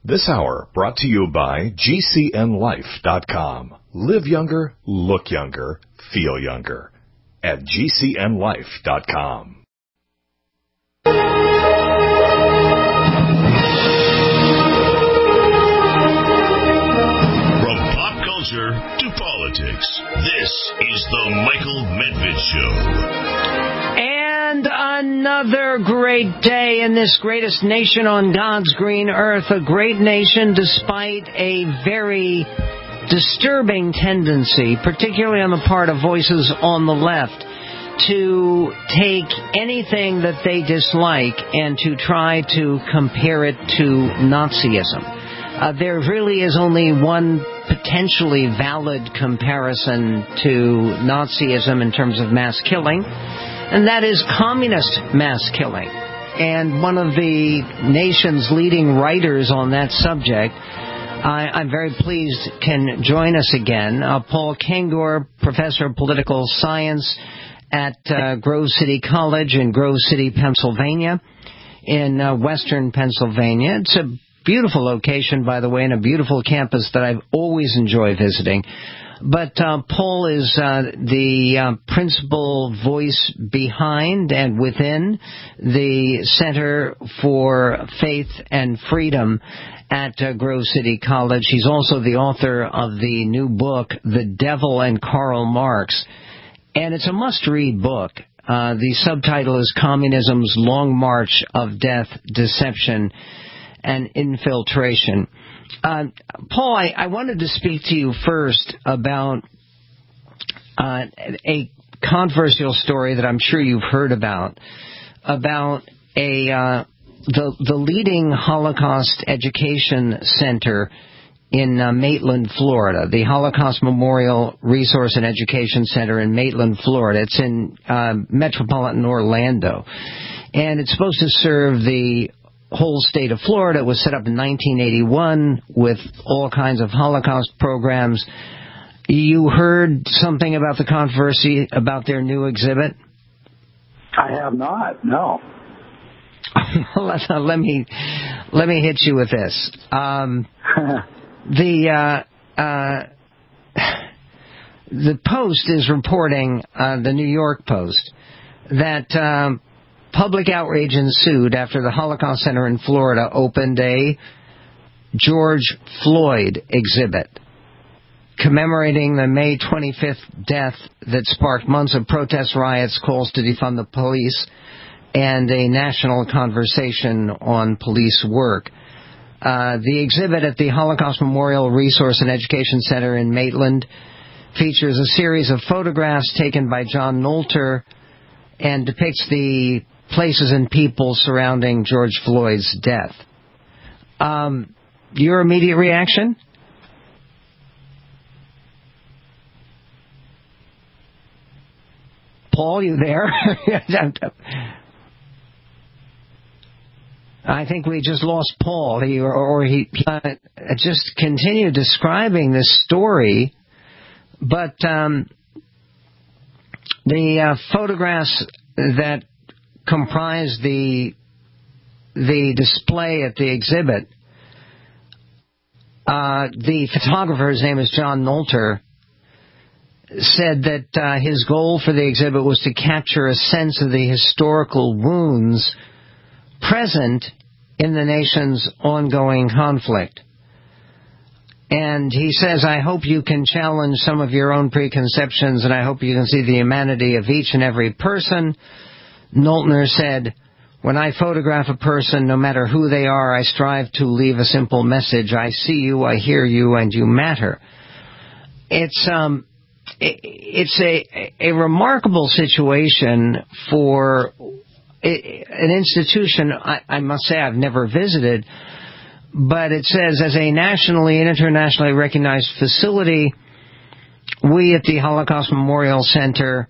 This hour brought to you by GCNLife.com. Live younger, look younger, feel younger at GCNLife.com. From pop culture to politics, this is the Michael Medved Show. And another great day in this greatest nation on God's green earth. A great nation despite a very disturbing tendency, particularly on the part of voices on the left, to take anything that they dislike and to try to compare it to Nazism. There really is only one potentially valid comparison to Nazism in terms of mass killing, and that is communist mass killing. And one of the nation's leading writers on that subject, I'm very pleased, can join us again. Paul Kengor, professor of political science at Grove City College in Grove City, Pennsylvania, in western Pennsylvania. It's a beautiful location, by the way, and a beautiful campus that I've always enjoyed visiting. But Paul is the principal voice behind and within the Center for Faith and Freedom at Grove City College. He's also the author of the new book, The Devil and Karl Marx. And it's a must-read book. The subtitle is Communism's Long March of Death, Deception, and Infiltration. Paul, I wanted to speak to you first about a controversial story that I'm sure you've heard about the leading Holocaust education center in Maitland, Florida, the Holocaust Memorial Resource and Education Center in Maitland, Florida. It's in metropolitan Orlando, and it's supposed to serve the whole state of Florida. It was set up in 1981 with all kinds of Holocaust programs. You heard something about the controversy about their new exhibit? I have not, no. Let me hit you with this. The Post is reporting, the New York Post, that public outrage ensued after the Holocaust Center in Florida opened a George Floyd exhibit commemorating the May 25th death that sparked months of protests, riots, calls to defund the police, and a national conversation on police work. The exhibit at the Holocaust Memorial Resource and Education Center in Maitland features a series of photographs taken by John Nolter and depicts the places and people surrounding George Floyd's death. Your immediate reaction? Paul, you there? I think we just lost Paul. He just continued describing this story, but the photographs that comprise the display at the exhibit, the photographer's name is John Nolter, said that his goal for the exhibit was to capture a sense of the historical wounds present in the nation's ongoing conflict. And he says, I hope you can challenge some of your own preconceptions, and I hope you can see the humanity of each and every person. Nolter said, when I photograph a person, no matter who they are, I strive to leave a simple message. I see you, I hear you, and you matter. It's a remarkable situation for an institution I must say I've never visited, but it says, as a nationally and internationally recognized facility, we at the Holocaust Memorial Center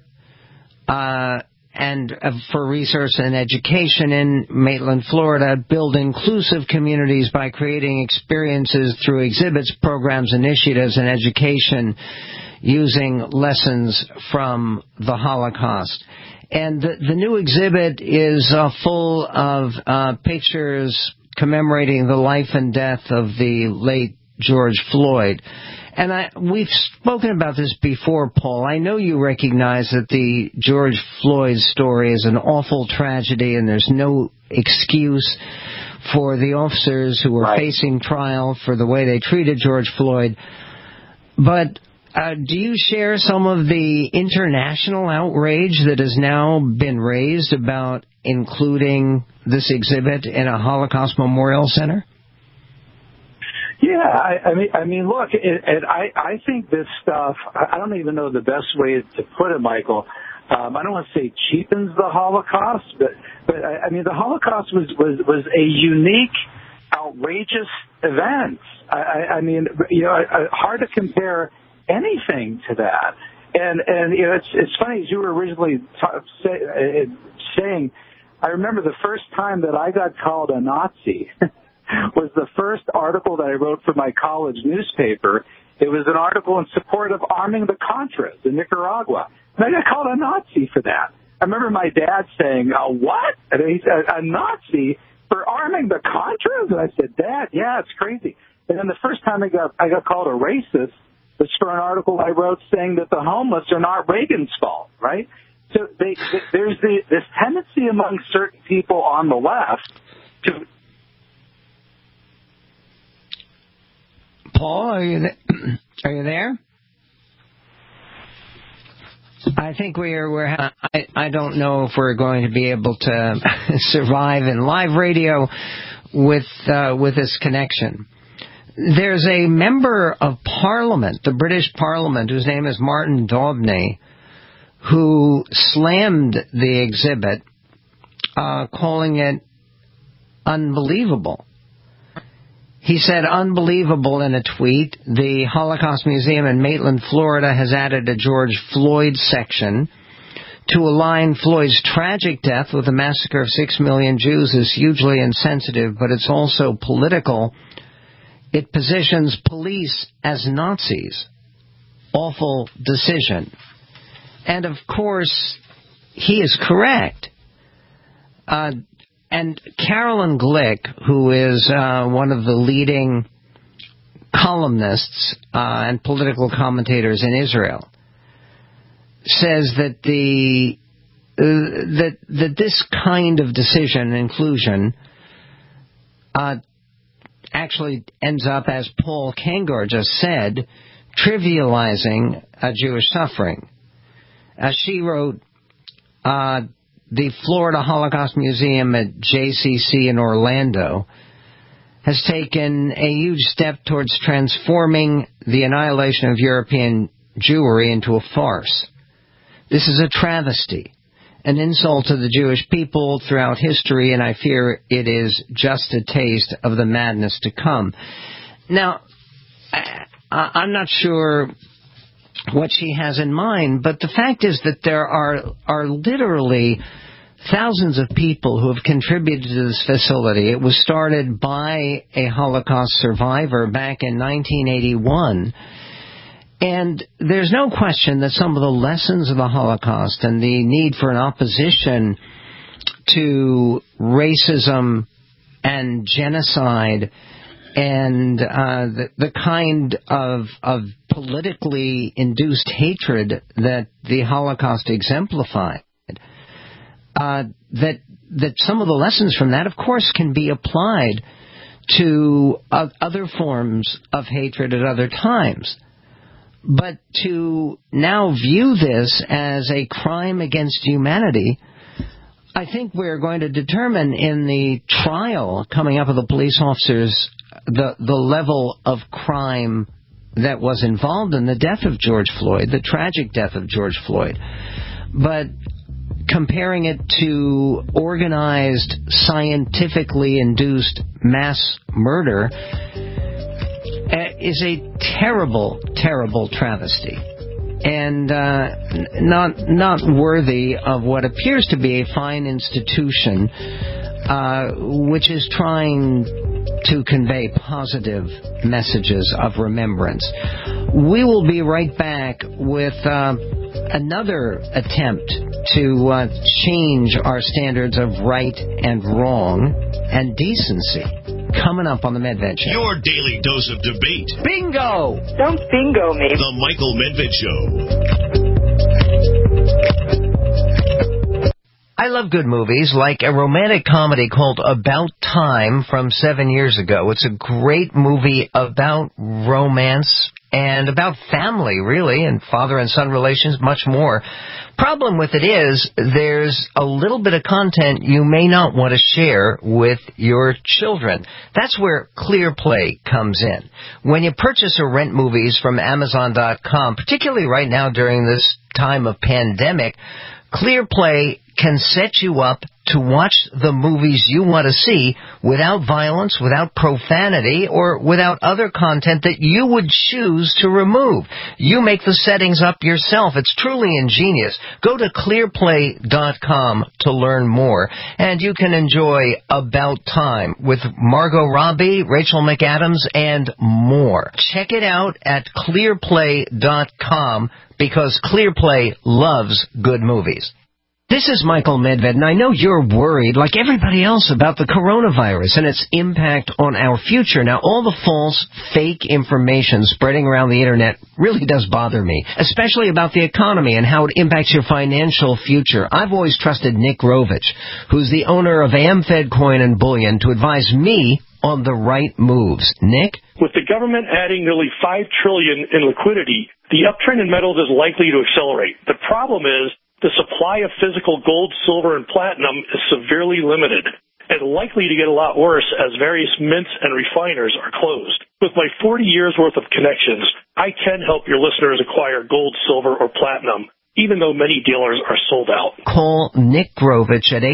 and for research and education in Maitland, Florida, build inclusive communities by creating experiences through exhibits, programs, initiatives, and education using lessons from the Holocaust. And the new exhibit is full of pictures commemorating the life and death of the late George Floyd. And we've spoken about this before, Paul. I know you recognize that the George Floyd story is an awful tragedy, and there's no excuse for the officers who were facing trial for the way they treated George Floyd. But do you share some of the international outrage that has now been raised about including this exhibit in a Holocaust Memorial Center? Yeah, I mean, look, I think this stuff, I don't even know the best way to put it, Michael. I don't want to say cheapens the Holocaust, but I mean, the Holocaust was a unique, outrageous event. I mean, you know, hard to compare anything to that. And you know, it's funny, as you were originally saying, I remember the first time that I got called a Nazi was the first article that I wrote for my college newspaper. It was an article in support of arming the Contras in Nicaragua. And I got called a Nazi for that. I remember my dad saying, what? And he said, a Nazi for arming the Contras? And I said, Dad, yeah, it's crazy. And then the first time I got called a racist was for an article I wrote saying that the homeless are not Reagan's fault, right? So there's this tendency among certain people on the left to... Paul, are you there? I think I don't know if we're going to be able to survive in live radio with this connection. There's a member of Parliament, the British Parliament, whose name is Martin Daubney, who slammed the exhibit, calling it unbelievable. He said, unbelievable in a tweet. The Holocaust Museum in Maitland, Florida has added a George Floyd section. To align Floyd's tragic death with the massacre of 6 million Jews is hugely insensitive, but it's also political. It positions police as Nazis. Awful decision. And of course, he is correct. And Carolyn Glick, who is one of the leading columnists and political commentators in Israel, says that that this kind of decision, inclusion, actually ends up, as Paul Kengor just said, trivializing Jewish suffering. As she wrote, the Florida Holocaust Museum at JCC in Orlando has taken a huge step towards transforming the annihilation of European Jewry into a farce. This is a travesty, an insult to the Jewish people throughout history, and I fear it is just a taste of the madness to come. Now, I'm not sure what she has in mind, but the fact is that there are literally thousands of people who have contributed to this facility. It was started by a Holocaust survivor back in 1981, and there's no question that some of the lessons of the Holocaust and the need for an opposition to racism and genocide and the kind of politically induced hatred that the Holocaust exemplified, that some of the lessons from that, of course, can be applied to other forms of hatred at other times. But to now view this as a crime against humanity, I think we're going to determine in the trial coming up of the police officers the level of crime that was involved in the death of George Floyd, the tragic death of George Floyd. But comparing it to organized, scientifically induced mass murder is a terrible, terrible travesty, and not worthy of what appears to be a fine institution, which is trying to convey positive messages of remembrance. We will be right back with another attempt to change our standards of right and wrong and decency. Coming up on the Medved Show. Your daily dose of debate. Bingo! Don't bingo me. The Michael Medved Show. I love good movies, like a romantic comedy called About Time from 7 years ago. It's a great movie about romance and about family, really, and father and son relations, much more. Problem with it is there's a little bit of content you may not want to share with your children. That's where ClearPlay comes in. When you purchase or rent movies from Amazon.com, particularly right now during this time of pandemic, ClearPlay can set you up to watch the movies you want to see without violence, without profanity, or without other content that you would choose to remove. You make the settings up yourself. It's truly ingenious. Go to clearplay.com to learn more, and you can enjoy About Time with Margot Robbie, Rachel McAdams, and more. Check it out at clearplay.com because ClearPlay loves good movies. This is Michael Medved, and I know you're worried, like everybody else, about the coronavirus and its impact on our future. Now, all the false, fake information spreading around the Internet really does bother me, especially about the economy and how it impacts your financial future. I've always trusted Nick Rovich, who's the owner of AmFed Coin and Bullion, to advise me on the right moves. Nick? With the government adding nearly $5 trillion in liquidity, the uptrend in metals is likely to accelerate. The problem is, the supply of physical gold, silver, and platinum is severely limited and likely to get a lot worse as various mints and refiners are closed. With my 40 years' worth of connections, I can help your listeners acquire gold, silver, or platinum, even though many dealers are sold out. Call Nick Grovich at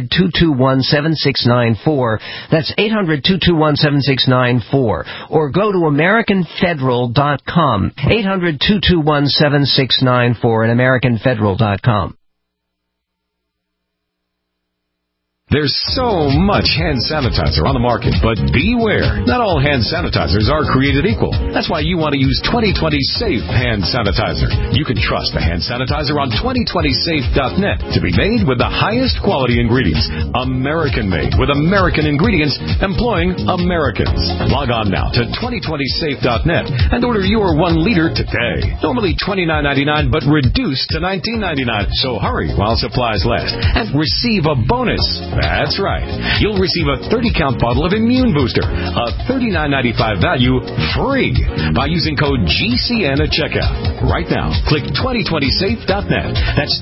800-221-7694. That's 800-221-7694. Or go to AmericanFederal.com. 800-221-7694 and AmericanFederal.com. There's so much hand sanitizer on the market, but beware. Not all hand sanitizers are created equal. That's why you want to use 2020 Safe Hand Sanitizer. You can trust the hand sanitizer on 2020safe.net to be made with the highest quality ingredients. American-made with American ingredients employing Americans. Log on now to 2020safe.net and order your 1 liter today. Normally $29.99, but reduced to $19.99. So hurry while supplies last and receive a bonus. That's right. You'll receive a 30-count bottle of Immune Booster, a $39.95 value, free by using code GCN at checkout. Right now, click 2020safe.net. That's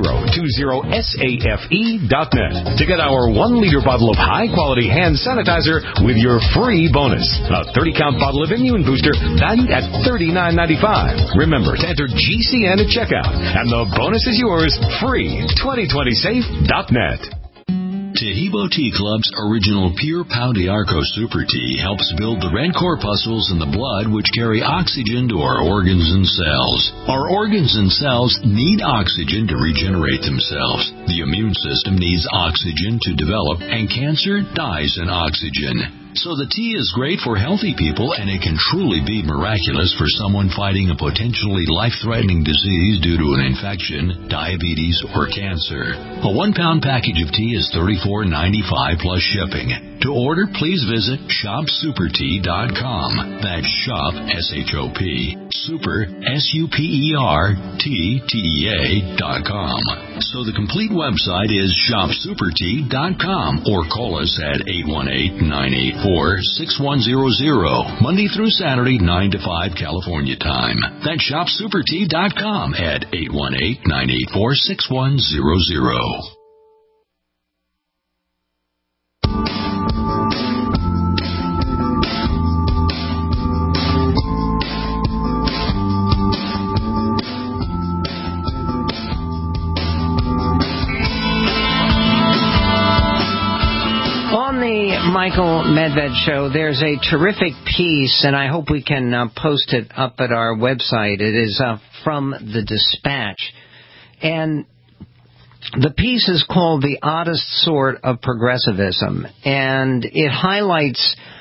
2020safe.net to get our 1 liter bottle of high-quality hand sanitizer with your free bonus. A 30-count bottle of Immune Booster valued at $39.95. Remember to enter GCN at checkout, and the bonus is yours free. 2020safe.net. Tahibo Tea Club's original Pure Pau d'Arco Super Tea helps build the red corpuscles in the blood which carry oxygen to our organs and cells. Our organs and cells need oxygen to regenerate themselves. The immune system needs oxygen to develop, and cancer dies in oxygen. So the tea is great for healthy people, and it can truly be miraculous for someone fighting a potentially life-threatening disease due to an infection, diabetes, or cancer. A 1-pound package of tea is $34.95 plus shipping. To order, please visit shopsupertea.com. That's shop, S-H-O-P, super, S-U-P-E-R-T-T-E-A.com. So the complete website is shopsupertea.com, or call us at 818-984-6100, Monday through Saturday, 9 to 5 California time. That's shopsupertea.com at 818-984-6100. Michael Medved Show, there's a terrific piece, and I hope we can post it up at our website. It is from the Dispatch, and the piece is called The Oddest Sort of Progressivism, and it highlights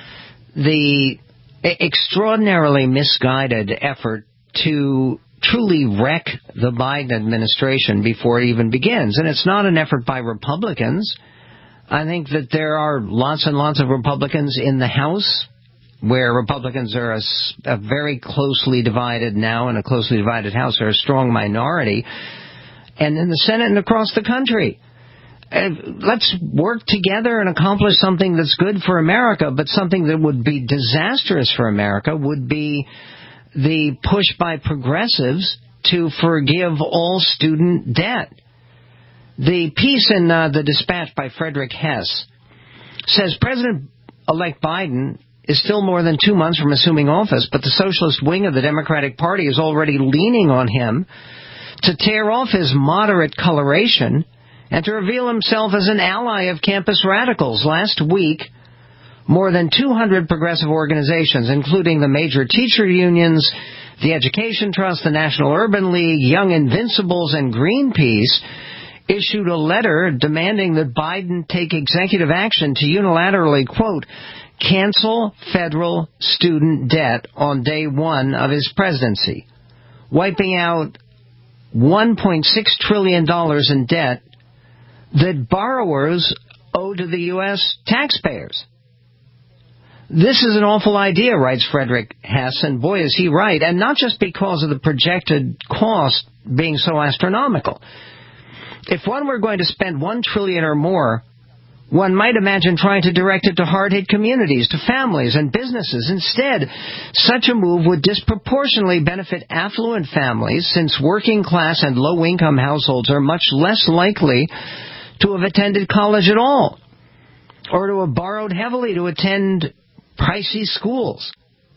the extraordinarily misguided effort to truly wreck the Biden administration before it even begins. And it's not an effort by Republicans. I think that there are lots and lots of Republicans in the House, where Republicans are a very closely divided now, in a closely divided House, are a strong minority, and in the Senate and across the country. Let's work together and accomplish something that's good for America, but something that would be disastrous for America would be the push by progressives to forgive all student debt. The piece in the Dispatch by Frederick Hess says President-elect Biden is still more than 2 months from assuming office, but the socialist wing of the Democratic Party is already leaning on him to tear off his moderate coloration and to reveal himself as an ally of campus radicals. Last week, more than 200 progressive organizations, including the major teacher unions, the Education Trust, the National Urban League, Young Invincibles, and Greenpeace, issued a letter demanding that Biden take executive action to unilaterally, quote, cancel federal student debt on day one of his presidency, wiping out $1.6 trillion in debt that borrowers owe to the U.S. taxpayers. This is an awful idea, writes Frederick Hess, and boy is he right, and not just because of the projected cost being so astronomical. If one were going to spend $1 trillion or more, one might imagine trying to direct it to hard-hit communities, to families and businesses. Instead, such a move would disproportionately benefit affluent families, since working-class and low-income households are much less likely to have attended college at all, or to have borrowed heavily to attend pricey schools.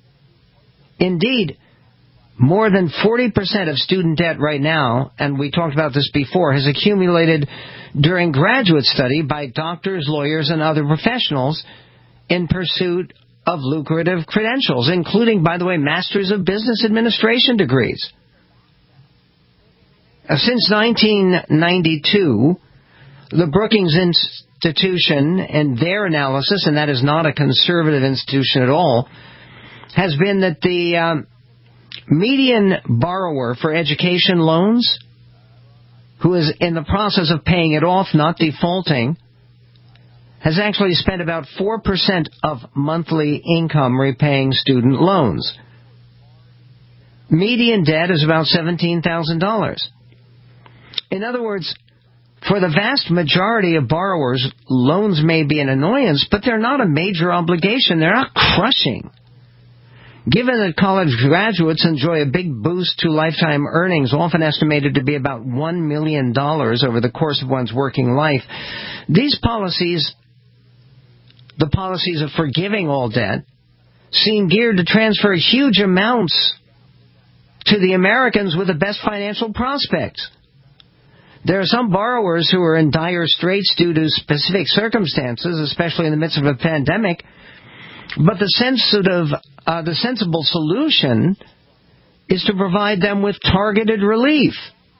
Indeed, more than 40% of student debt right now, and we talked about this before, has accumulated during graduate study by doctors, lawyers, and other professionals in pursuit of lucrative credentials, including, by the way, Masters of Business Administration degrees. Since 1992, the Brookings Institution, and their analysis, and that is not a conservative institution at all, has been that the median borrower for education loans, who is in the process of paying it off, not defaulting, has actually spent about 4% of monthly income repaying student loans. Median debt is about $17,000. In other words, for the vast majority of borrowers, loans may be an annoyance, but they're not a major obligation. They're not crushing. Given that college graduates enjoy a big boost to lifetime earnings, often estimated to be about $1 million over the course of one's working life, these policies, the policies of forgiving all debt, seem geared to transfer huge amounts to the Americans with the best financial prospects. There are some borrowers who are in dire straits due to specific circumstances, especially in the midst of a pandemic, but the sensible solution is to provide them with targeted relief.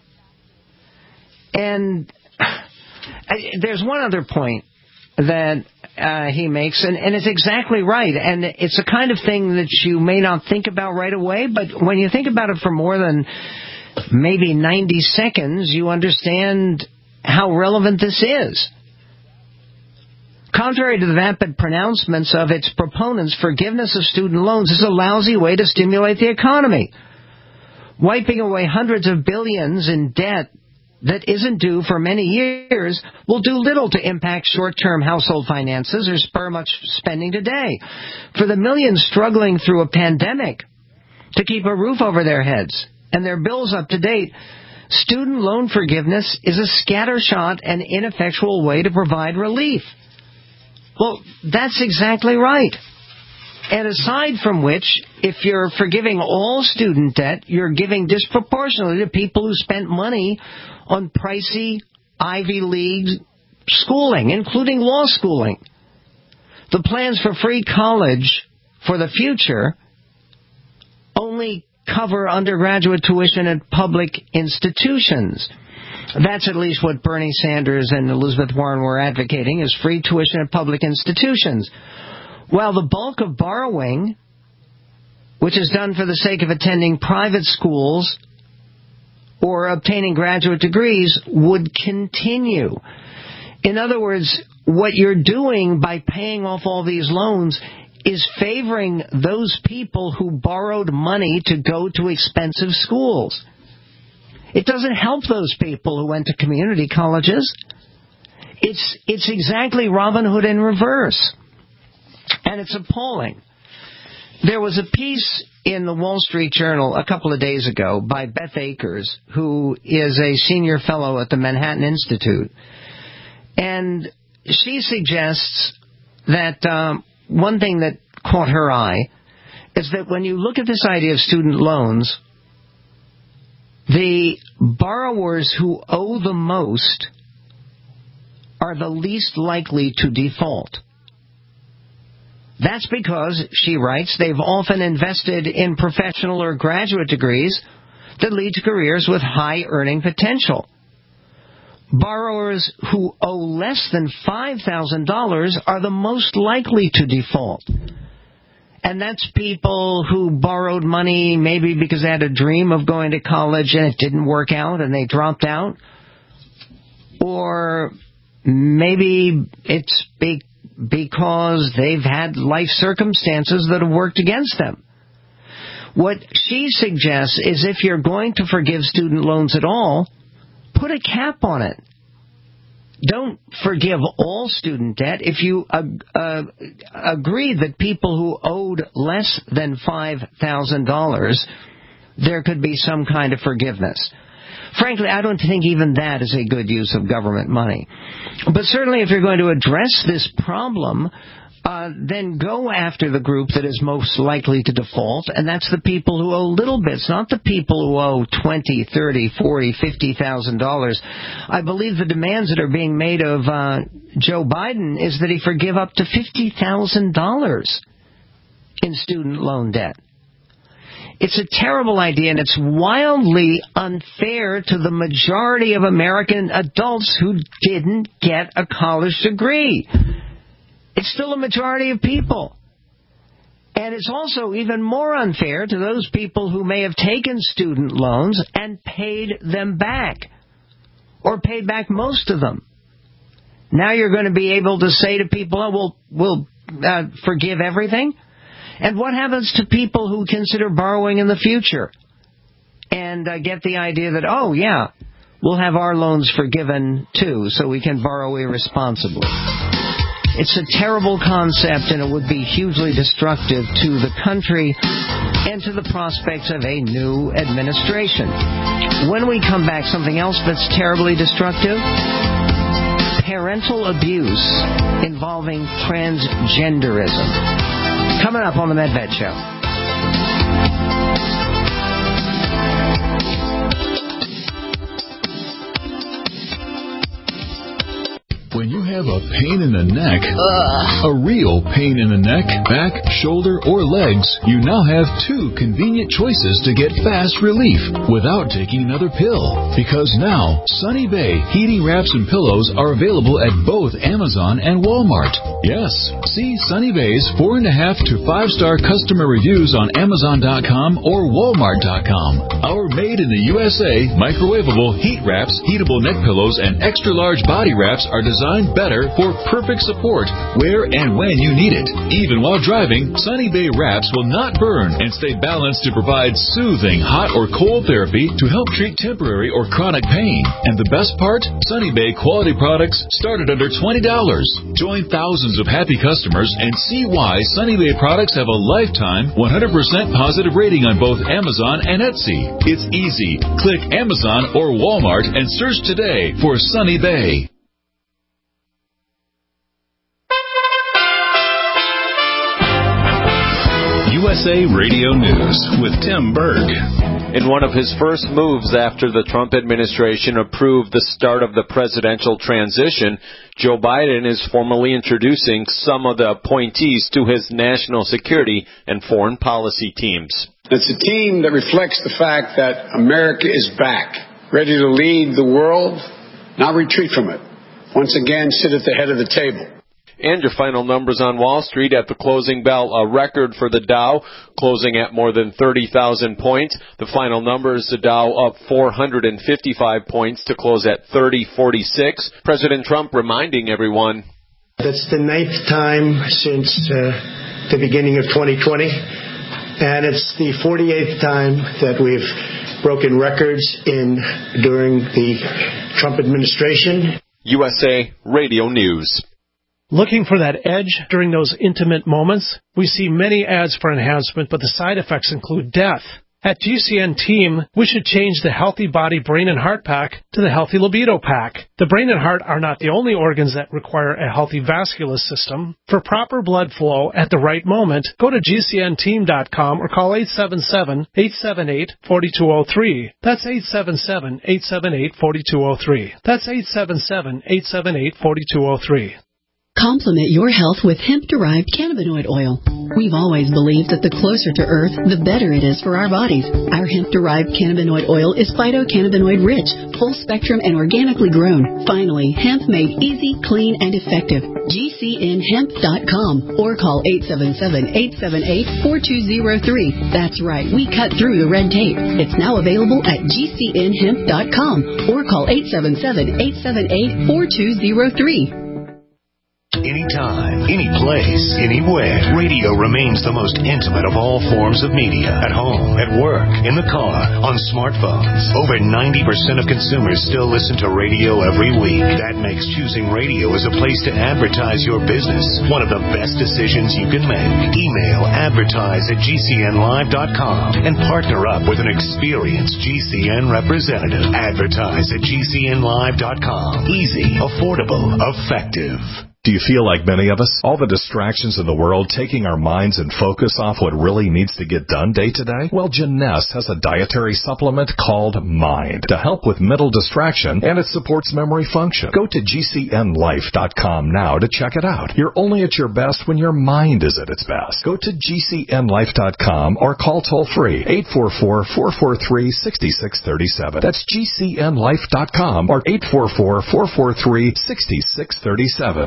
And there's one other point that he makes, and it's exactly right. And it's a kind of thing that you may not think about right away, but when you think about it for more than maybe 90 seconds, you understand how relevant this is. Contrary to the vapid pronouncements of its proponents, forgiveness of student loans is a lousy way to stimulate the economy. Wiping away hundreds of billions in debt that isn't due for many years will do little to impact short-term household finances or spur much spending today. For the millions struggling through a pandemic to keep a roof over their heads and their bills up to date, student loan forgiveness is a scattershot and ineffectual way to provide relief. Well, that's exactly right. And aside from which, if you're forgiving all student debt, you're giving disproportionately to people who spent money on pricey Ivy League schooling, including law schooling. The plans for free college for the future only cover undergraduate tuition at public institutions. That's at least what Bernie Sanders and Elizabeth Warren were advocating, is free tuition at public institutions. while the bulk of borrowing, which is done for the sake of attending private schools or obtaining graduate degrees, would continue. In other words, what you're doing by paying off all these loans is favoring those people who borrowed money to go to expensive schools. It doesn't help those people who went to community colleges. It's exactly Robin Hood in reverse. And it's appalling. There was a piece in the Wall Street Journal a couple of days ago by Beth Akers, who is a senior fellow at the Manhattan Institute. And she suggests that one thing that caught her eye is that when you look at this idea of student loans, the borrowers who owe the most are the least likely to default. That's because, she writes, they've often invested in professional or graduate degrees that lead to careers with high earning potential. Borrowers who owe less than $5,000 are the most likely to default. And that's people who borrowed money maybe because they had a dream of going to college and it didn't work out and they dropped out. Or maybe it's because they've had life circumstances that have worked against them. What she suggests is if you're going to forgive student loans at all, put a cap on it. Don't forgive all student debt. If you agree that people who owed less than $5,000, there could be some kind of forgiveness. Frankly, I don't think even that is a good use of government money. But certainly if you're going to address this problem, then go after the group that is most likely to default, and that's the people who owe little bits, not the people who owe $20,000, $30,000, $40,000, $50,000. I believe the demands that are being made of Joe Biden is that he forgive up to $50,000 in student loan debt. It's a terrible idea, and it's wildly unfair to the majority of American adults who didn't get a college degree. It's still a majority of people. And it's also even more unfair to those people who may have taken student loans and paid them back, or paid back most of them. Now you're going to be able to say to people, oh, we'll forgive everything? And what happens to people who consider borrowing in the future and get the idea that, oh, yeah, we'll have our loans forgiven too, so we can borrow irresponsibly? It's a terrible concept, and it would be hugely destructive to the country and to the prospects of a new administration. When we come back, something else that's terribly destructive: parental abuse involving transgenderism. Coming up on the Medved Show. When you have a pain in the neck, a real pain in the neck, back, shoulder, or legs, you now have two convenient choices to get fast relief without taking another pill. Because now, Sunny Bay heating wraps and pillows are available at both Amazon and Walmart. Yes, see Sunny Bay's 4.5 to 5-star customer reviews on Amazon.com or Walmart.com. Our made in the USA microwavable heat wraps, heatable neck pillows, and extra large body wraps are designed better for perfect support where and when you need it. Even while driving, Sunny Bay wraps will not burn and stay balanced to provide soothing hot or cold therapy to help treat temporary or chronic pain. And the best part? Sunny Bay quality products start at under $20. Join thousands of happy customers and see why Sunny Bay products have a lifetime 100% positive rating on both Amazon and Etsy. It's easy. Click Amazon or Walmart and search today for Sunny Bay. USA Radio News with Tim Berg. In one of his first moves after the Trump administration approved the start of the presidential transition, Joe Biden is formally introducing some of the appointees to his national security and foreign policy teams. It's a team that reflects the fact that America is back, ready to lead the world, not retreat from it. Once again, sit at the head of the table. And your final numbers on Wall Street at the closing bell, a record for the Dow, closing at more than 30,000 points. The final numbers, the Dow up 455 points to close at 3046. President Trump reminding everyone. That's the 9th time since the beginning of 2020, and it's the 48th time that we've broken records during the Trump administration. USA Radio News. Looking for that edge during those intimate moments? We see many ads for enhancement, but the side effects include death. At GCN Team, we should change the Healthy Body, Brain, and Heart Pack to the Healthy Libido Pack. The brain and heart are not the only organs that require a healthy vascular system. For proper blood flow at the right moment, go to GCNteam.com or call 877-878-4203. That's 877-878-4203. That's 877-878-4203. Complement your health with hemp-derived cannabinoid oil. We've always believed that the closer to Earth, the better it is for our bodies. Our hemp-derived cannabinoid oil is phytocannabinoid-rich, full-spectrum, and organically grown. Finally, hemp made easy, clean, and effective. GCNhemp.com or call 877-878-4203. That's right, we cut through the red tape. It's now available at GCNhemp.com or call 877-878-4203. Anytime, any place, anywhere, radio remains the most intimate of all forms of media. At home, at work, in the car, on smartphones. Over 90% of consumers still listen to radio every week. That makes choosing radio as a place to advertise your business one of the best decisions you can make. Email advertise@gcnlive.com and partner up with an experienced GCN representative. Advertise at gcnlive.com. Easy, affordable, effective. Do you feel like many of us? All the distractions in the world taking our minds and focus off what really needs to get done day to day? Well, Jeunesse has a dietary supplement called Mind to help with mental distraction, and it supports memory function. Go to GCNlife.com now to check it out. You're only at your best when your mind is at its best. Go to GCNlife.com or call toll-free 844-443-6637. That's GCNlife.com or 844-443-6637.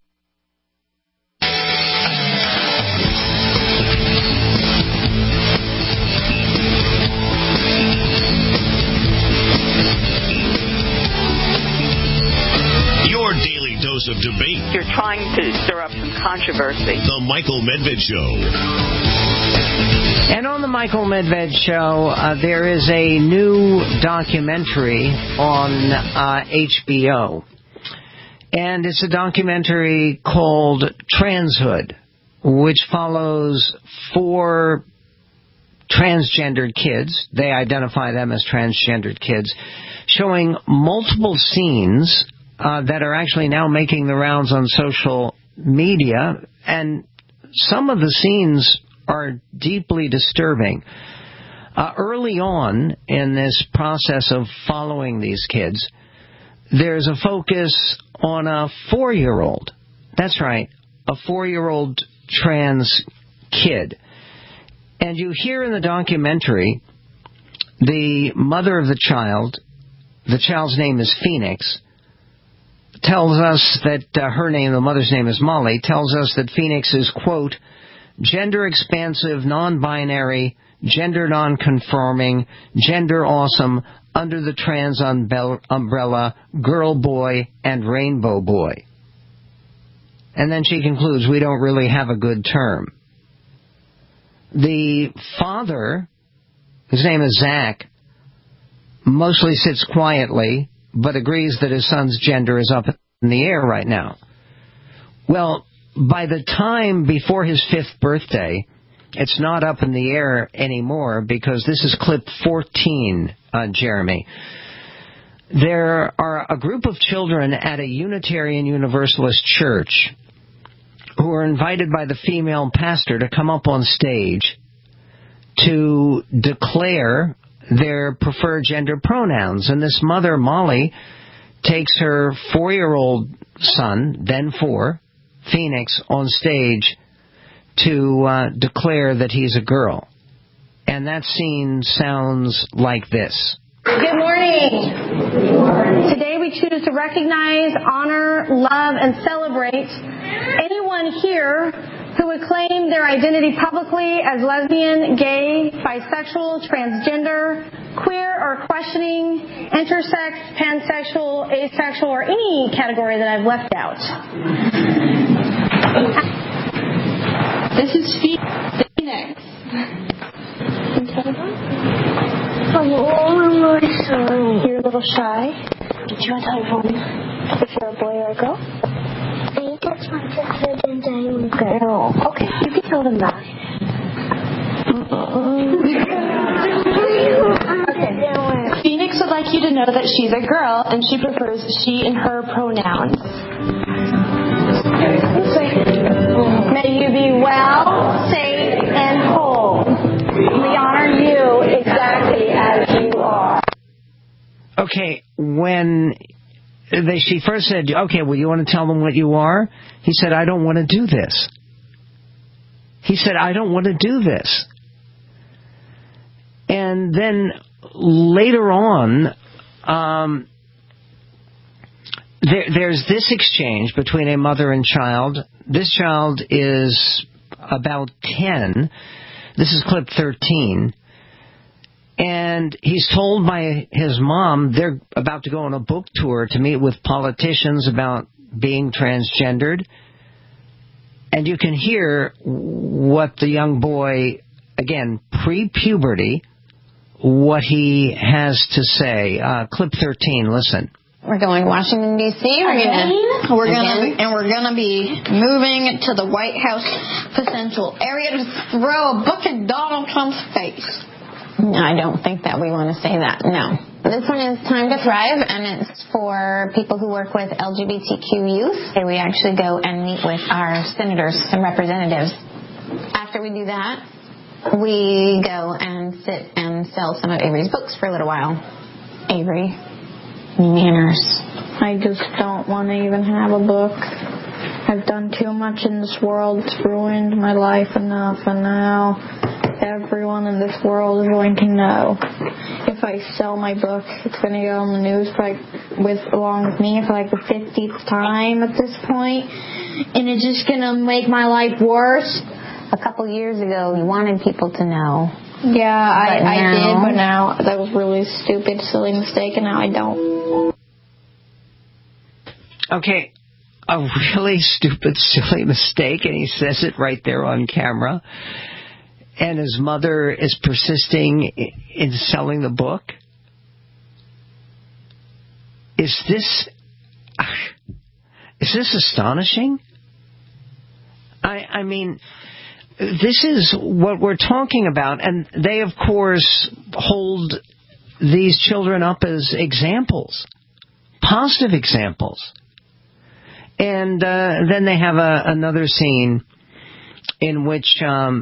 Of debate. You're trying to stir up some controversy. The Michael Medved Show. And on the Michael Medved Show, there is a new documentary on HBO. And it's a documentary called Transhood, which follows 4 transgendered kids. They identify them as transgendered kids, showing multiple scenes that are actually now making the rounds on social media, and some of the scenes are deeply disturbing. Early on in this process of following these kids, there's a focus on a 4-year-old. That's right, a 4-year-old trans kid. And you hear in the documentary the mother of the child's name is Phoenix, tells us that her name, the mother's name is Molly, tells us that Phoenix is, quote, gender expansive, non-binary, gender non-conforming, gender awesome, under the trans umbrella, girl boy, and rainbow boy. And then she concludes, we don't really have a good term. The father, his name is Zach, mostly sits quietly, but agrees that his son's gender is up in the air right now. Well, by the time before his 5th birthday, it's not up in the air anymore, because this is clip 14, Jeremy. There are a group of children at a Unitarian Universalist church who are invited by the female pastor to come up on stage to declare their preferred gender pronouns. And this mother, Molly, takes her 4-year-old son, then 4, Phoenix, on stage to declare that he's a girl. And that scene sounds like this. Hey, Good morning. Today we choose to recognize, honor, love, and celebrate anyone here who would claim their identity publicly as lesbian, gay, bisexual, transgender, queer or questioning, intersex, pansexual, asexual, or any category that I've left out. This is Phoenix. You're a little shy. Do you want to tell everyone if you're a boy or a girl? I just want to say that I'm a girl. Okay, you can tell them that. Okay. Phoenix would like you to know that she's a girl and she prefers she and her pronouns. May you be well, safe, and whole. We honor you exactly as you are. Okay, when she first said, okay, well, you want to tell them what you are? He said, I don't want to do this. He said, I don't want to do this. And then later on, there's this exchange between a mother and child. This child is about 10. This is clip 13. And he's told by his mom they're about to go on a book tour to meet with politicians about being transgendered. And you can hear what the young boy, again, pre-puberty, what he has to say. Clip 13, listen. We're going to Washington, D.C. We're gonna be moving to the White House potential area to throw a book at Donald Trump's face. I don't think that we want to say that, no. This one is Time to Thrive, and it's for people who work with LGBTQ youth. We actually go and meet with our senators and representatives. After we do that, we go and sit and sell some of Avery's books for a little while. Avery, manners. I just don't want to even have a book. I've done too much in this world. It's ruined my life enough, and now everyone in this world is going to know. If I sell my book, it's going to go on the news along with me for like the 50th time at this point, and it's just going to make my life worse. A couple years ago, you wanted people to know. Yeah, I did, but now that was really stupid, silly mistake, and now I don't. Okay, a really stupid, silly mistake, and he says it right there on camera. And his mother is persisting in selling the book. Is this astonishing? I mean, this is what we're talking about, and they, of course, hold these children up as examples, positive examples. And then they have another scene in which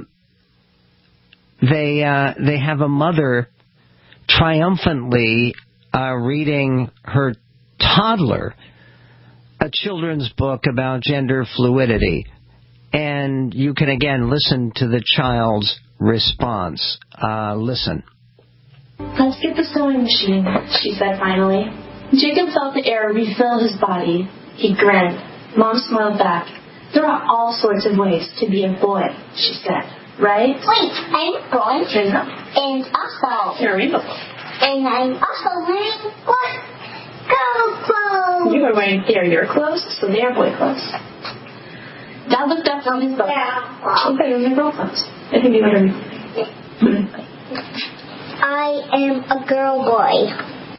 they have a mother triumphantly reading her toddler a children's book about gender fluidity. And you can again listen to the child's response. Listen. Let's get the sewing machine, she said finally. Jacob felt the air refill his body. He grinned. Mom smiled back. There are all sorts of ways to be a boy, she said. Right? Wait, I'm a boy. And also. You're a rainbow. And I'm also wearing what? Girl clothes. You are wearing your clothes, so they are boy clothes. Dad looked up from his book. Yeah. Okay, those are girl clothes. It can be whatever you want. I am a girl boy.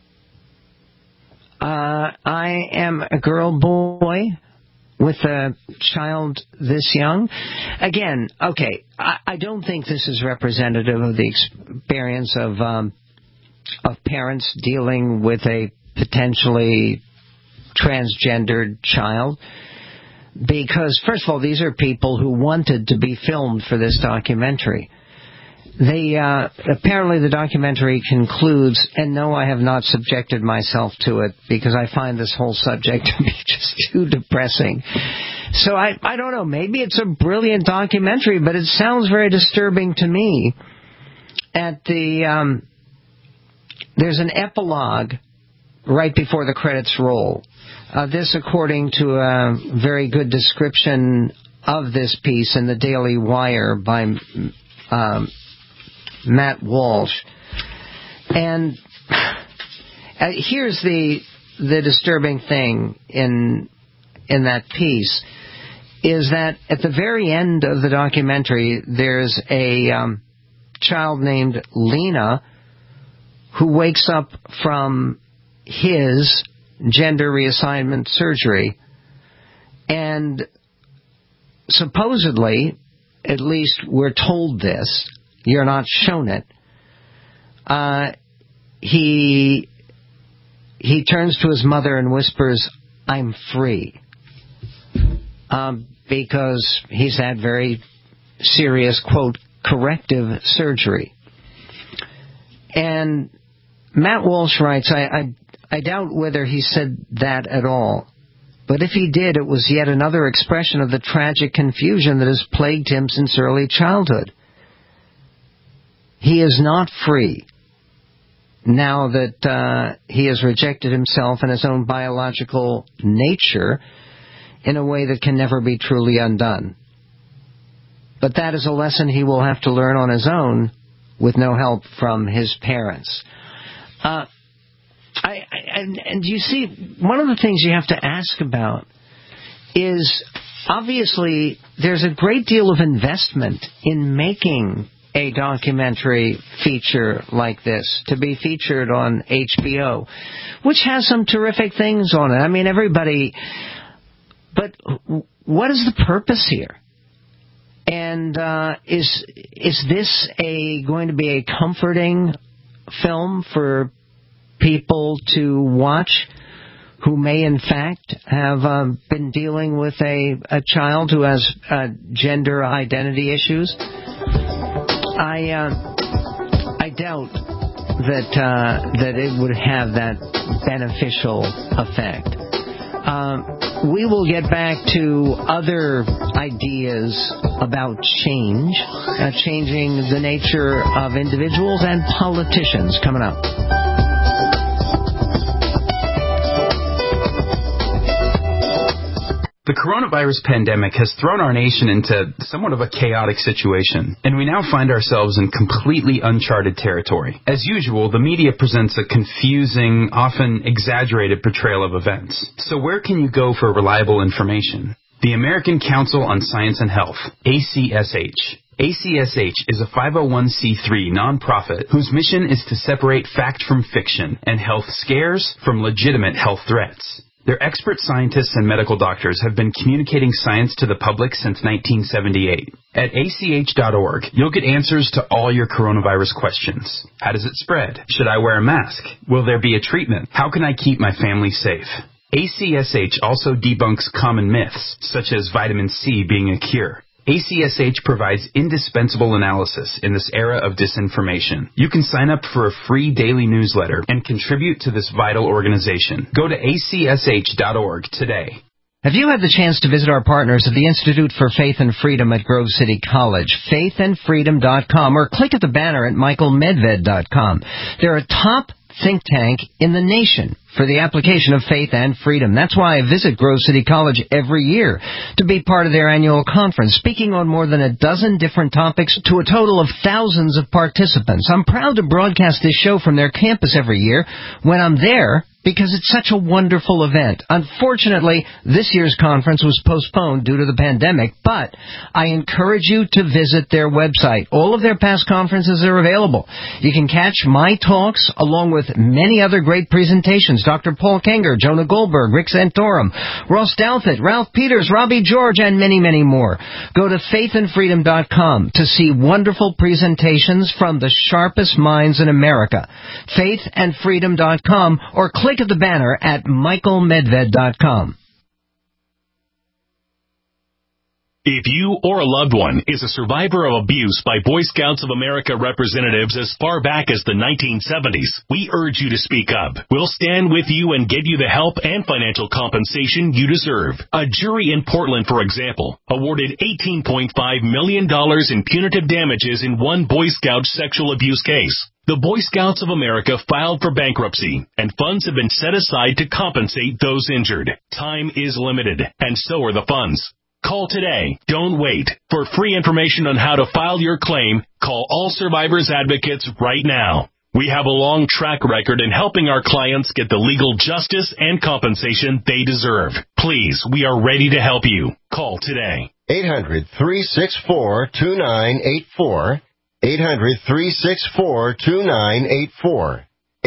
I am a girl boy with a child this young. Again, okay, I don't think this is representative of the experience of parents dealing with a potentially transgendered child. Because, first of all, these are people who wanted to be filmed for this documentary. Apparently the documentary concludes, and no, I have not subjected myself to it because I find this whole subject to be just too depressing. So I don't know, maybe it's a brilliant documentary, but it sounds very disturbing to me. At the there's an epilogue right before the credits roll. This according to a very good description of this piece in the Daily Wire by Matt Walsh. And here's the disturbing thing in that piece, is that at the very end of the documentary, there's a child named Lena who wakes up from his gender reassignment surgery, and supposedly, at least we're told this, you're not shown it, he turns to his mother and whispers, "I'm free," because he's had very serious, quote, corrective surgery. And Matt Walsh writes, I doubt whether he said that at all. But if he did, it was yet another expression of the tragic confusion that has plagued him since early childhood. He is not free now that he has rejected himself and his own biological nature in a way that can never be truly undone. But that is a lesson he will have to learn on his own with no help from his parents. And you see, one of the things you have to ask about is, obviously, there's a great deal of investment in making a documentary feature like this to be featured on HBO, which has some terrific things on it. I mean, everybody... But what is the purpose here? And is this going to be a comforting film for people to watch who may in fact have been dealing with a child who has gender identity issues? I doubt that it would have that beneficial effect. We will get back to other ideas about change, changing the nature of individuals and politicians coming up. The coronavirus pandemic has thrown our nation into somewhat of a chaotic situation, and we now find ourselves in completely uncharted territory. As usual, the media presents a confusing, often exaggerated portrayal of events. So where can you go for reliable information? The American Council on Science and Health, ACSH. ACSH is a 501c3 nonprofit whose mission is to separate fact from fiction and health scares from legitimate health threats. Their expert scientists and medical doctors have been communicating science to the public since 1978. At ACH.org, you'll get answers to all your coronavirus questions. How does it spread? Should I wear a mask? Will there be a treatment? How can I keep my family safe? ACSH also debunks common myths, such as vitamin C being a cure. ACSH provides indispensable analysis in this era of disinformation. You can sign up for a free daily newsletter and contribute to this vital organization. Go to acsh.org today. Have you had the chance to visit our partners at the Institute for Faith and Freedom at Grove City College, faithandfreedom.com, or click at the banner at michaelmedved.com. They're a top think tank in the nation for the application of faith and freedom. That's why I visit Grove City College every year to be part of their annual conference, speaking on more than a dozen different topics to a total of thousands of participants. I'm proud to broadcast this show from their campus every year when I'm there, because it's such a wonderful event. Unfortunately, this year's conference was postponed due to the pandemic, but I encourage you to visit their website. All of their past conferences are available. You can catch my talks along with many other great presentations. Dr. Paul Kenger, Jonah Goldberg, Rick Santorum, Ross Douthat, Ralph Peters, Robbie George, and many, many more. Go to faithandfreedom.com to see wonderful presentations from the sharpest minds in America. Faithandfreedom.com, or click at the banner at michaelmedved.com. If you or a loved one is a survivor of abuse by Boy Scouts of America representatives as far back as the 1970s, we urge you to speak up. We'll stand with you and give you the help and financial compensation you deserve. A jury in Portland, for example, awarded $18.5 million in punitive damages in one Boy Scout sexual abuse case. The Boy Scouts of America filed for bankruptcy, and funds have been set aside to compensate those injured. Time is limited, and so are the funds. Call today. Don't wait. For free information on how to file your claim, call All Survivors Advocates right now. We have a long track record in helping our clients get the legal justice and compensation they deserve. Please, we are ready to help you. Call today. 800-364-2984. 800-364-2984.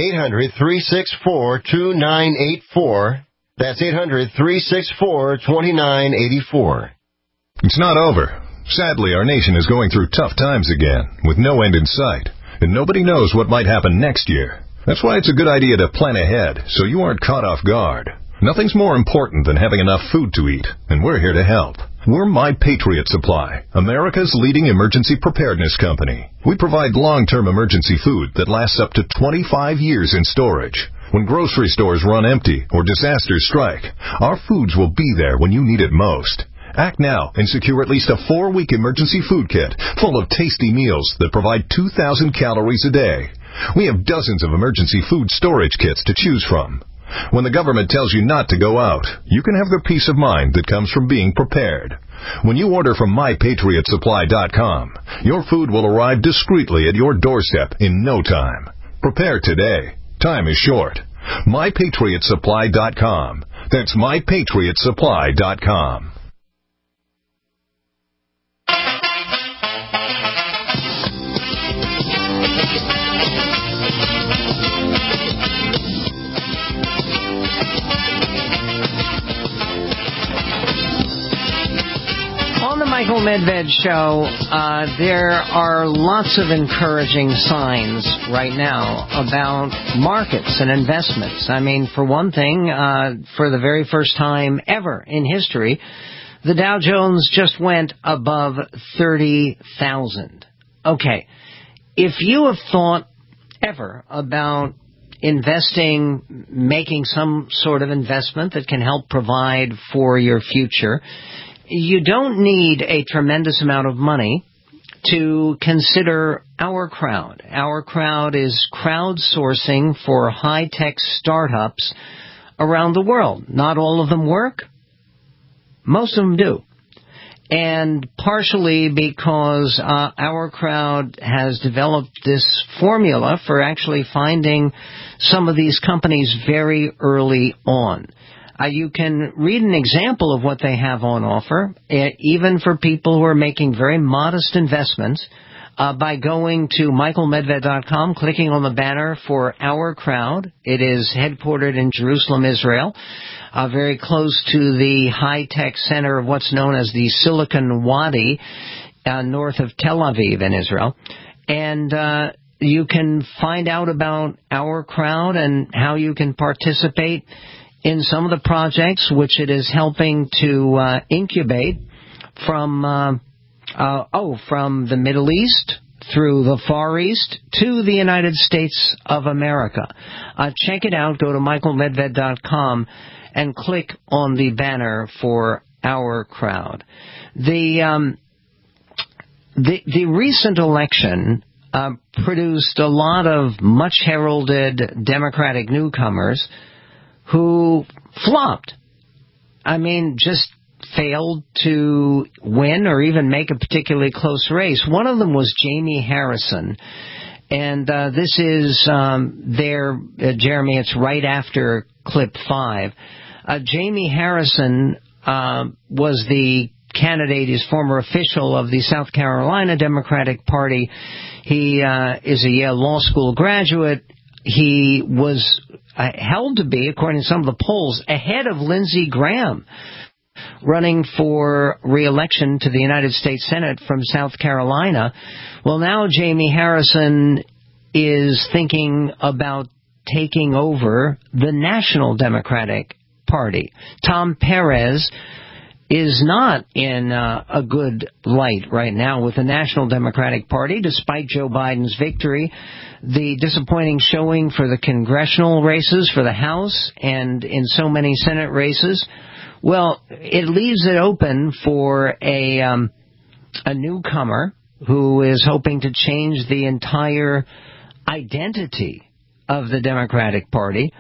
800-364-2984. That's 800-364-2984. It's not over. Sadly, our nation is going through tough times again, with no end in sight, and nobody knows what might happen next year. That's why it's a good idea to plan ahead, so you aren't caught off guard. Nothing's more important than having enough food to eat, and we're here to help. We're My Patriot Supply, America's leading emergency preparedness company. We provide long-term emergency food that lasts up to 25 years in storage. When grocery stores run empty or disasters strike, our foods will be there when you need it most. Act now and secure at least a 4-week emergency food kit full of tasty meals that provide 2,000 calories a day. We have dozens of emergency food storage kits to choose from. When the government tells you not to go out, you can have the peace of mind that comes from being prepared. When you order from MyPatriotSupply.com, your food will arrive discreetly at your doorstep in no time. Prepare today. Time is short. MyPatriotSupply.com. That's MyPatriotSupply.com. On the Michael Medved Show, there are lots of encouraging signs right now about markets and investments. I mean, for one thing, for the very first time ever in history, the Dow Jones just went above 30,000. Okay, if you have thought ever about investing, making some sort of investment that can help provide for your future, you don't need a tremendous amount of money to consider Our Crowd. Our Crowd is crowdsourcing for high-tech startups around the world. Not all of them work. Most of them do. And partially because Our Crowd has developed this formula for actually finding some of these companies very early on. You can read an example of what they have on offer, even for people who are making very modest investments, by going to michaelmedved.com, clicking on the banner for Our Crowd. It is headquartered in Jerusalem, Israel, very close to the high-tech center of what's known as the Silicon Wadi, north of Tel Aviv in Israel. And you can find out about Our Crowd and how you can participate in some of the projects which it is helping to incubate from the Middle East through the Far East to the United States of America. Check it out. Go to michaelmedved.com and click on the banner for Our Crowd. The recent election produced a lot of much heralded Democratic newcomers who flopped. I mean, just failed to win or even make a particularly close race. One of them was Jamie Harrison. And this is Jeremy, it's right after clip 5. Jamie Harrison was the candidate, he's former official of the South Carolina Democratic Party. He is a Yale Law School graduate. He was held to be, according to some of the polls, ahead of Lindsey Graham, running for re-election to the United States Senate from South Carolina. Well, now Jamie Harrison is thinking about taking over the National Democratic Party. Tom Perez is not in a good light right now with the National Democratic Party, despite Joe Biden's victory. The disappointing showing for the congressional races for the House and in so many Senate races, well, it leaves it open for a newcomer who is hoping to change the entire identity of the Democratic Party.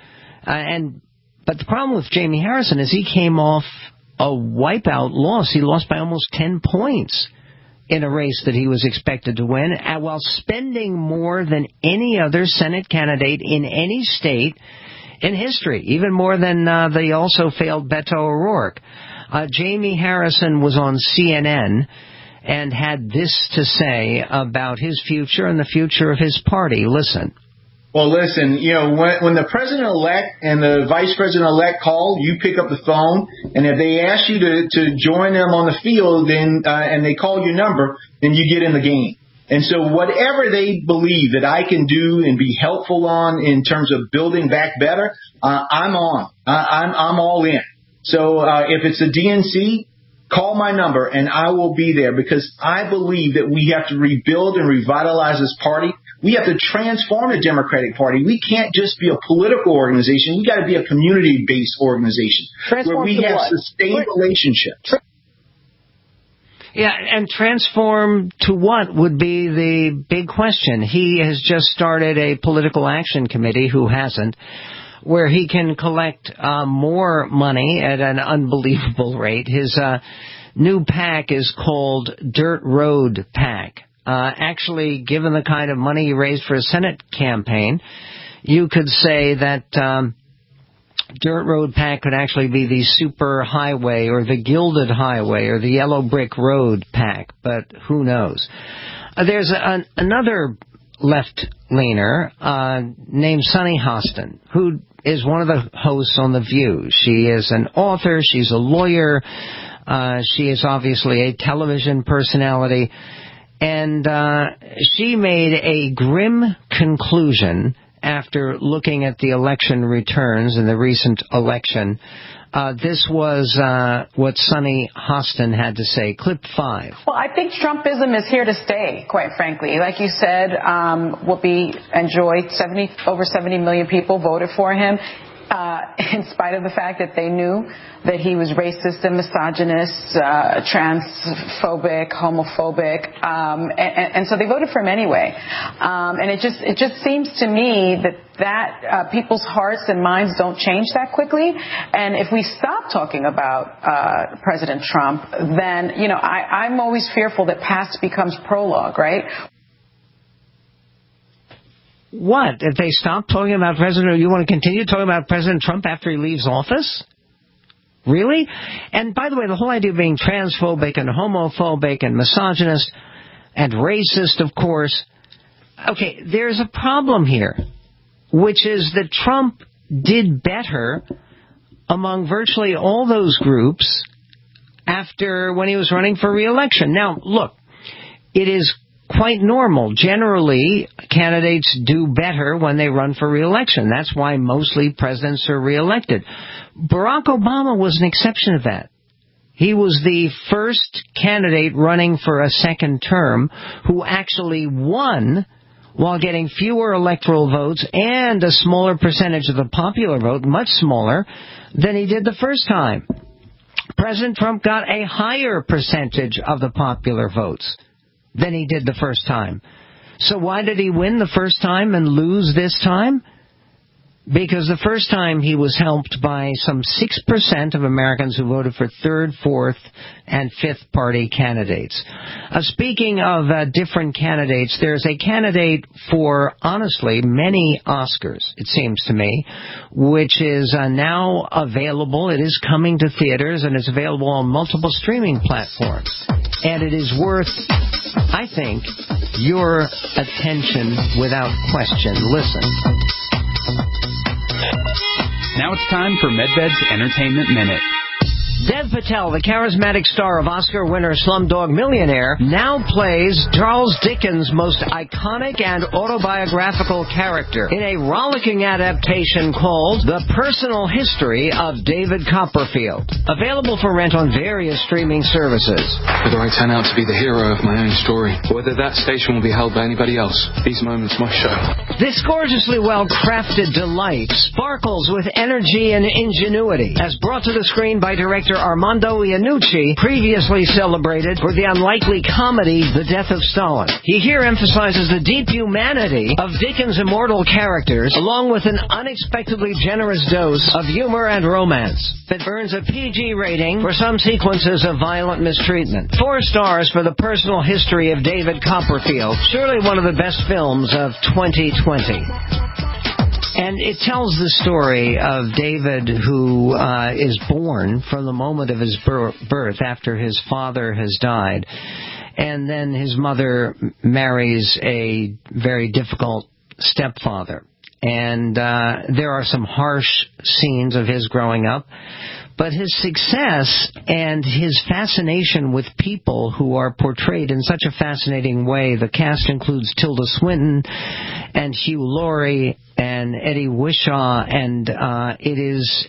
But the problem with Jamie Harrison is he came off a wipeout loss. He lost by almost 10 points in a race that he was expected to win, while spending more than any other Senate candidate in any state in history, even more than the also failed Beto O'Rourke. Jamie Harrison was on CNN and had this to say about his future and the future of his party. Listen. Well, listen, when the president-elect and the vice president-elect call, you pick up the phone, and if they ask you to join them on the field, then and they call your number, then you get in the game. And so whatever they believe that I can do and be helpful on in terms of building back better, I'm on. I'm all in. So if it's the DNC, call my number, and I will be there, because I believe that we have to rebuild and revitalize this party. We have to transform the Democratic Party. We can't just be a political organization. We got to be a community-based organization where we have sustained relationships. Yeah, and transform to what would be the big question. He has just started a political action committee, who hasn't, where he can collect more money at an unbelievable rate. His new PAC is called Dirt Road PAC. Actually, given the kind of money he raised for a Senate campaign, you could say that Dirt Road PAC could actually be the Super Highway or the Gilded Highway or the Yellow Brick Road PAC, but who knows? There's another left-leaner named Sunny Hostin, who is one of the hosts on The View. She is an author. She's a lawyer. She is obviously a television personality. And she made a grim conclusion after looking at the election returns in the recent election. This was what Sunny Hostin had to say. Clip 5. Well, I think Trumpism is here to stay, quite frankly. Like you said, Whoopi and Joy, over 70 million people voted for him. In spite of the fact that they knew that he was racist and misogynist, transphobic, homophobic, and so they voted for him anyway. And it just seems to me that people's hearts and minds don't change that quickly. And if we stop talking about President Trump, then I'm always fearful that past becomes prologue, right? What? If they stop talking about President, you want to continue talking about President Trump after he leaves office? Really? And by the way, the whole idea of being transphobic and homophobic and misogynist and racist, of course. Okay, there's a problem here, which is that Trump did better among virtually all those groups when he was running for re-election. Now, look, it is quite normal. Generally, candidates do better when they run for re-election. That's why mostly presidents are re-elected. Barack Obama was an exception to that. He was the first candidate running for a second term who actually won while getting fewer electoral votes and a smaller percentage of the popular vote, much smaller, than he did the first time. President Trump got a higher percentage of the popular votes than he did the first time. So why did he win the first time and lose this time? Because the first time he was helped by some 6% of Americans who voted for third, fourth, and fifth party candidates. Speaking of different candidates, there's a candidate for, honestly, many Oscars, it seems to me, which is now available. It is coming to theaters, and it's available on multiple streaming platforms. And it is worth, I think, your attention without question. Listen. Now it's time for MedVed's Entertainment Minute. Dev Patel, the charismatic star of Oscar winner Slumdog Millionaire, now plays Charles Dickens' most iconic and autobiographical character in a rollicking adaptation called The Personal History of David Copperfield. Available for rent on various streaming services. Whether I turn out to be the hero of my own story, or whether that station will be held by anybody else, these moments must show. This gorgeously well-crafted delight sparkles with energy and ingenuity, as brought to the screen by director Armando Iannucci, previously celebrated for the unlikely comedy The Death of Stalin. He here emphasizes the deep humanity of Dickens' immortal characters, along with an unexpectedly generous dose of humor and romance. It earns a PG rating for some sequences of violent mistreatment. 4 stars for the personal history of David Copperfield, surely one of the best films of 2020. And it tells the story of David, who is born from the moment of his birth after his father has died. And then his mother marries a very difficult stepfather. And there are some harsh scenes of his growing up. But his success and his fascination with people who are portrayed in such a fascinating way. The cast includes Tilda Swinton and Hugh Laurie and Eddie Wishaw, and it is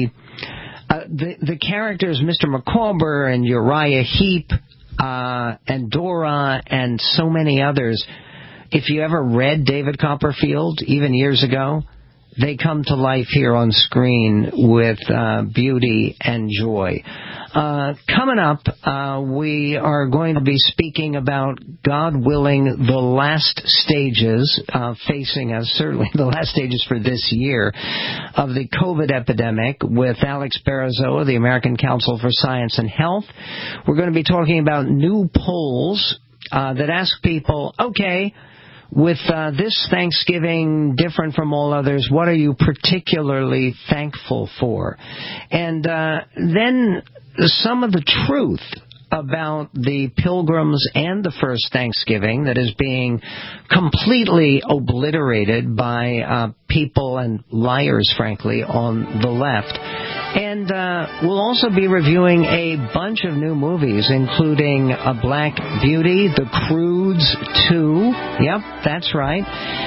the characters, Mr. Micawber and Uriah Heep and Dora and so many others. If you ever read David Copperfield, even years ago, they come to life here on screen with beauty and joy. Coming up, we are going to be speaking about, God willing, the last stages facing us, certainly the last stages for this year, of the COVID epidemic with Alex Barazoa, the American Council for Science and Health. We're going to be talking about new polls that ask people, okay, with this Thanksgiving different from all others, what are you particularly thankful for? And then some of the truth about the Pilgrims and the first Thanksgiving that is being completely obliterated by people and liars, frankly, on the left. And we'll also be reviewing a bunch of new movies, including A Black Beauty, The Croods 2, yep, that's right,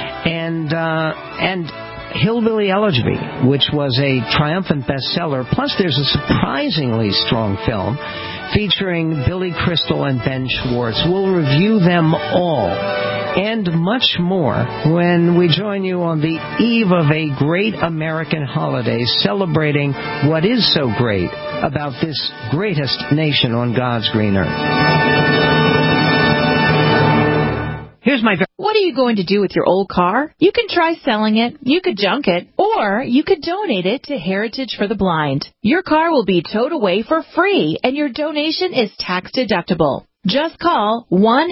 and Hillbilly Elegy, which was a triumphant bestseller. Plus, there's a surprisingly strong film featuring Billy Crystal and Ben Schwartz. We'll review them all and much more when we join you on the eve of a great American holiday, celebrating what is so great about this greatest nation on God's green earth. Here's my... What are you going to do with your old car? You can try selling it, you could junk it, or you could donate it to Heritage for the Blind. Your car will be towed away for free, and your donation is tax deductible. Just call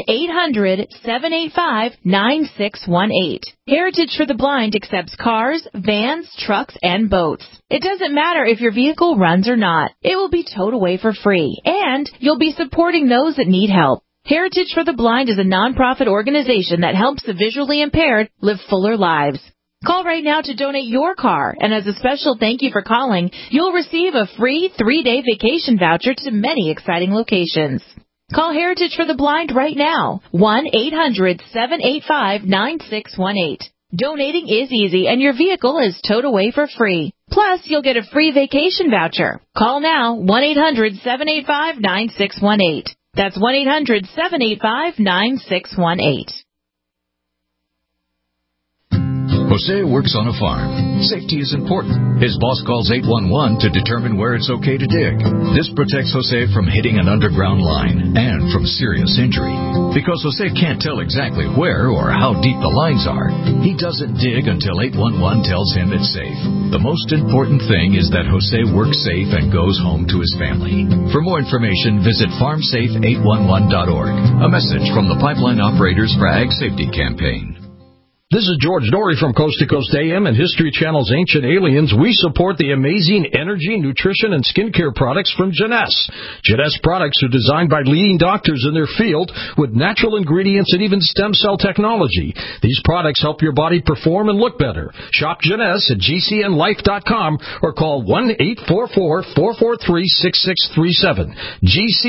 1-800-785-9618. Heritage for the Blind accepts cars, vans, trucks, and boats. It doesn't matter if your vehicle runs or not. It will be towed away for free, and you'll be supporting those that need help. Heritage for the Blind is a nonprofit organization that helps the visually impaired live fuller lives. Call right now to donate your car, and as a special thank you for calling, you'll receive a free 3-day vacation voucher to many exciting locations. Call Heritage for the Blind right now, 1-800-785-9618. Donating is easy, and your vehicle is towed away for free. Plus, you'll get a free vacation voucher. Call now, 1-800-785-9618. That's 1-800-785-9618. Jose works on a farm. Safety is important. His boss calls 811 to determine where it's okay to dig. This protects Jose from hitting an underground line and from serious injury. Because Jose can't tell exactly where or how deep the lines are, he doesn't dig until 811 tells him it's safe. The most important thing is that Jose works safe and goes home to his family. For more information, visit farmsafe811.org. A message from the Pipeline Operators for Ag Safety Campaign. This is George Dory from Coast to Coast AM and History Channel's Ancient Aliens. We support the amazing energy, nutrition, and skincare products from Jeunesse. Jeunesse products are designed by leading doctors in their field with natural ingredients and even stem cell technology. These products help your body perform and look better. Shop Jeunesse at GCNlife.com or call 1-844-443-6637.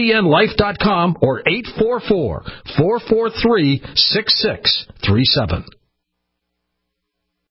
GCNlife.com or 844-443-6637.